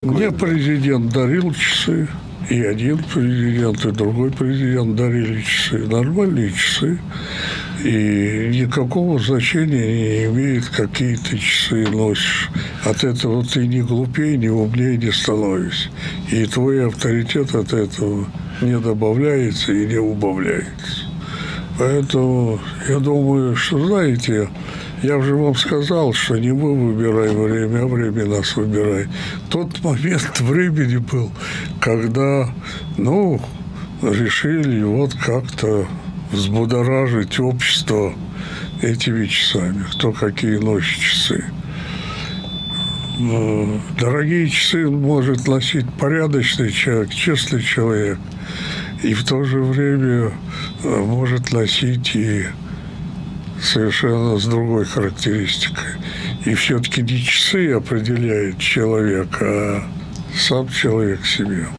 Мне президент дарил часы, и один президент, и другой президент дарили часы, нормальные часы. И никакого значения не имеет, какие ты часы носишь. От этого ты ни глупее, ни умнее не становишься. И твой авторитет от этого не добавляется и не убавляется. Поэтому я думаю, что, знаете, я уже вам сказал, что не мы выбираем время, а время нас выбирает. Тот момент времени был, когда, решили вот как-то взбудоражить общество этими часами. Кто какие носит часы. Дорогие часы может носить порядочный человек, честный человек. И в то же время может носить и совершенно с другой характеристикой. И все-таки не часы определяют человека, а сам человек себя.